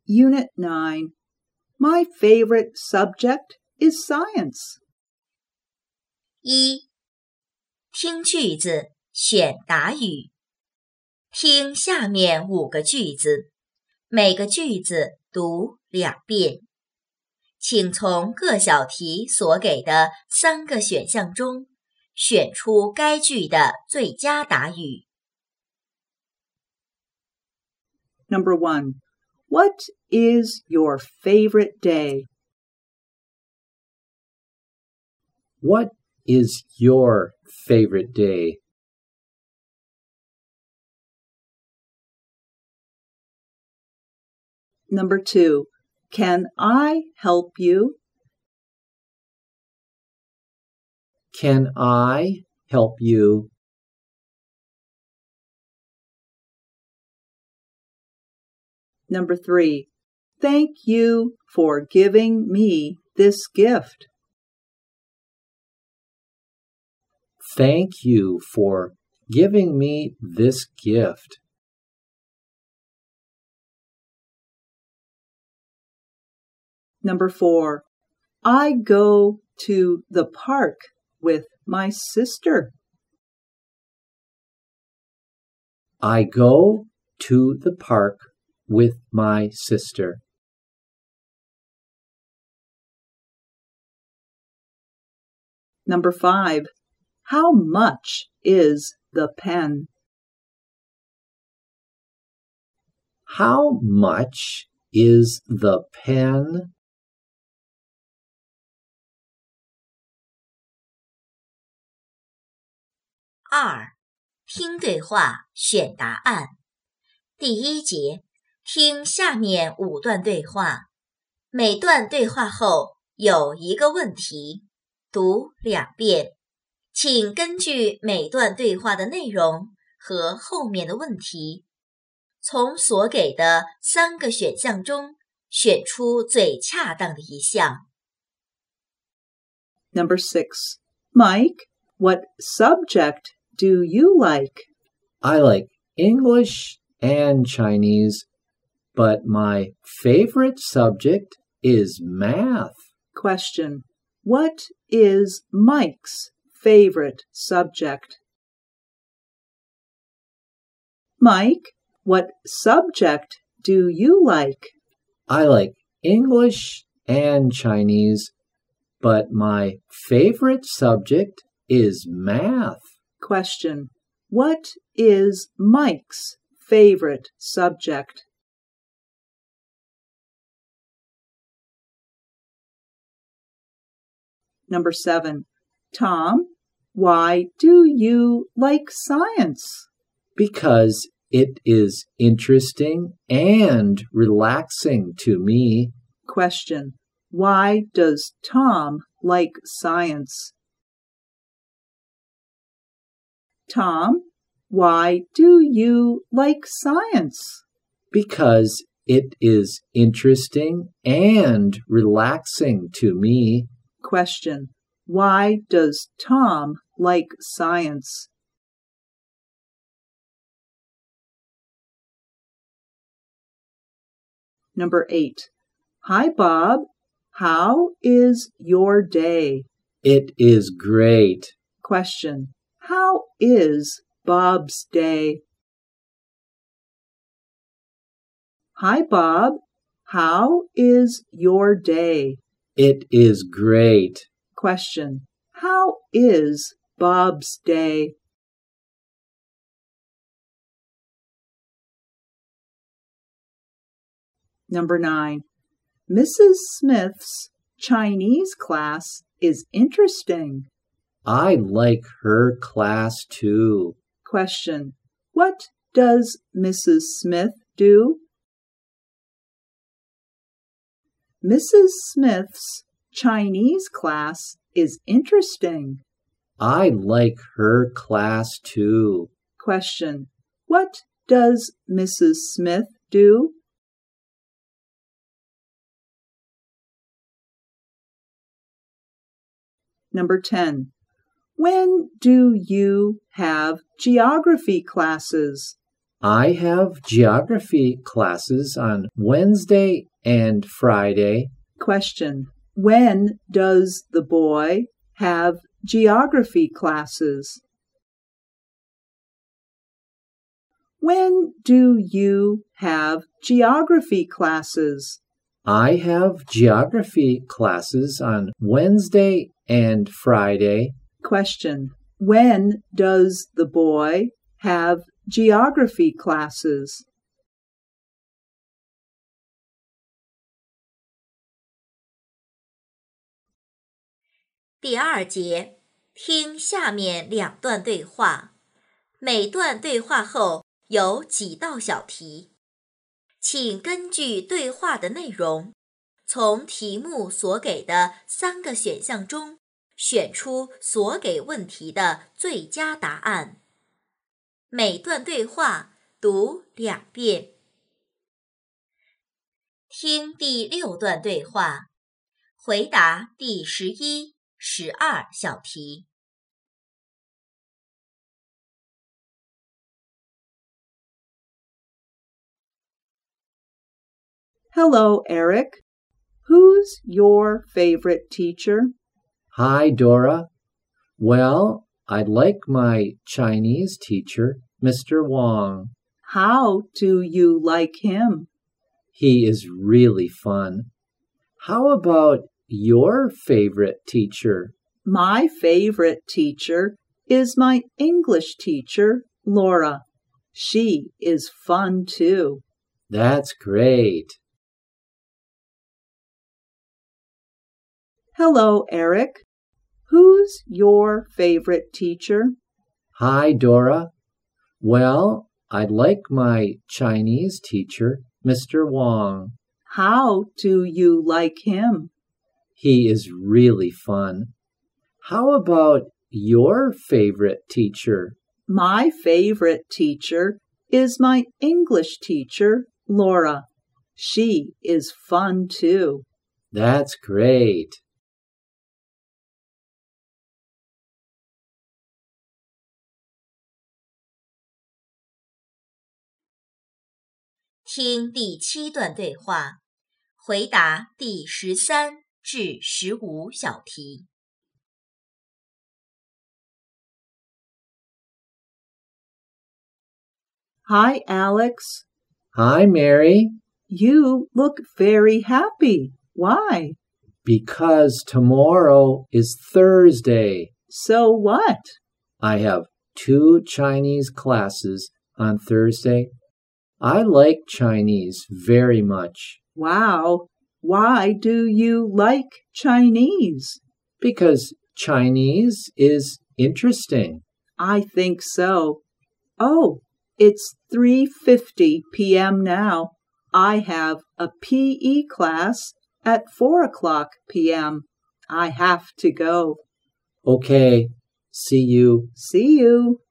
Unit 9. My favorite subject is science. 1. 听句子，选答语。听下面5个句子，每个句子读2遍。请从各小题所给的3个选项中，选出该句的最佳答语。 Number 1. What is your favorite day? What is your favorite day? Number 2. Can I help you? Can I help you? Number 3. Thank you for giving me this gift. Thank you for giving me this gift. Number 4. I go to the park with my sister. I go to the park with my sister. Number 5. How much is the pen? How much is the pen? 2. 听对话，选答案。第1节，听下面5段对话，每段对话后有1个问题，读2遍。请根据每段对话的内容和后面的问题，从所给的3个选项中选出最恰当的一项。 Number 6. Mike, what subject do you like? I like English and Chinese, but my favorite subject is math. Question. What is Mike's favorite subject? Mike, what subject do you like? I like English and Chinese, but my favorite subject is math. Question. What is Mike's favorite subject? Number 7. Tom, why do you like science? Because it is interesting and relaxing to me. Question. Why does Tom like science? Tom, why do you like science? Because it is interesting and relaxing to me. Question. Why does Tom like science? Number 8. Hi, Bob. How is your day? It is great. Question. How is Bob's day? Hi, Bob. How is your day? It is great. Question. How is Bob's day? Number 9. Mrs. Smith's Chinese class is interesting. I like her class too. Question. What does Mrs. Smith do? Mrs. Smith's Chinese class is interesting. I like her class too. Question. What does Mrs. Smith do? Number 10. When do you have geography classes? I have geography classes on Wednesday and Friday. Question. When does the boy have geography classes? When do you have geography classes? I have geography classes on Wednesday and Friday. Question. When does the boy have geography classes? 第二节，听下面两段对话，每段对话后有几道小题，请根据对话的内容，从题目所给的3个选项中选出所给问题的最佳答案。每段对话读2遍。听第6段对话，回答第11、12小题。 Hello, Eric. Who's your favorite teacher? Hi, Dora. Well, I'd like my Chinese teacher, Mr. Wong. How do you like him? He is really fun. How about your favorite teacher? My favorite teacher is my English teacher, Laura. She is fun too. That's great. Hello, Eric. Who's your favorite teacher? Hi, Dora. Well, I'd like my Chinese teacher, Mr. Wong. How do you like him? He is really fun. How about your favorite teacher? My favorite teacher is my English teacher, Laura. She is fun too. That's great. 听第7段对话，回答第13至15小题。 Hi, Alex. Hi, Mary. You look very happy. Why? Because tomorrow is Thursday. So what? I have 2 Chinese classes on Thursday. I like Chinese very much. Wow. Why do you like Chinese? Because Chinese is interesting. I think so. Oh, it's 3:50 p.m. now. I have a PE class at 4:00 p.m. I have to go. Okay. See you. See you.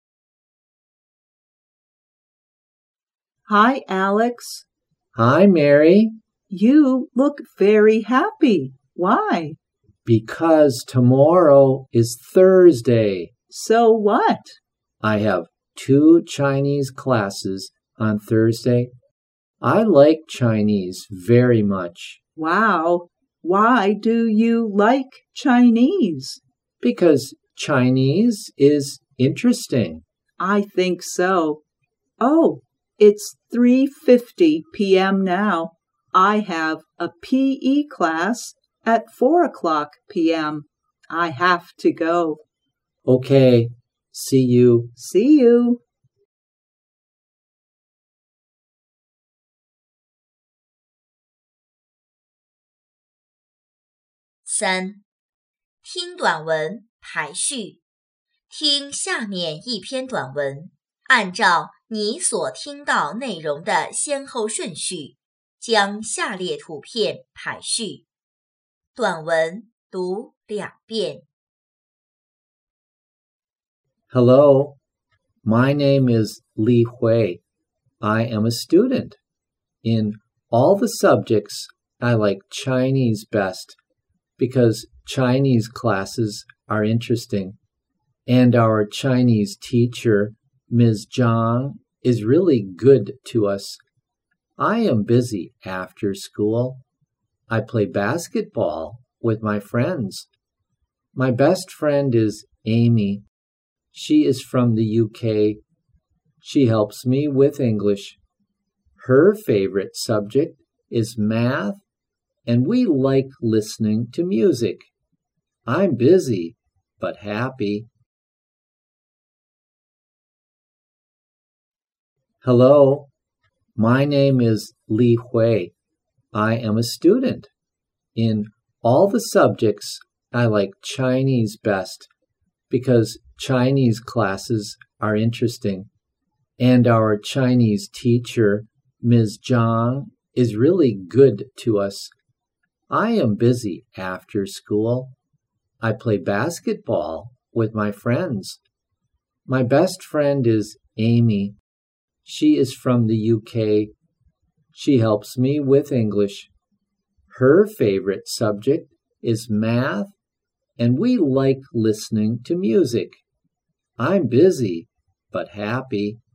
Hi, Alex. Hi, Mary. You look very happy. Why? Because tomorrow is Thursday. So what? I have 2 Chinese classes on Thursday. I like Chinese very much. Wow. Why do you like Chinese? Because Chinese is interesting. I think so. Oh, it's 3:50 p.m. now. I have a PE class at 4:00 p.m. I have to go. Okay. See you. See you. 3. 听短文排序，听下面一篇短文，按照你所听到内容的先后顺序，将下列图片排序。短文读2遍。 Hello. My name is Li Hui. I am a student. In all the subjects, I like Chinese best because Chinese classes are interesting, and our Chinese teacher, Ms. Zhang, is really good to us. I am busy after school. I play basketball with my friends. My best friend is Amy. She is from the UK. She helps me with English. Her favorite subject is math, and we like listening to music. I'm busy, but happy. Hello, my name is Li Hui. I am a student. In all the subjects, I like Chinese best because Chinese classes are interesting. And our Chinese teacher, Ms. Zhang, is really good to us. I am busy after school. I play basketball with my friends. My best friend is Amy. She is from the UK. She helps me with English. Her favorite subject is math, and we like listening to music. I'm busy, but happy.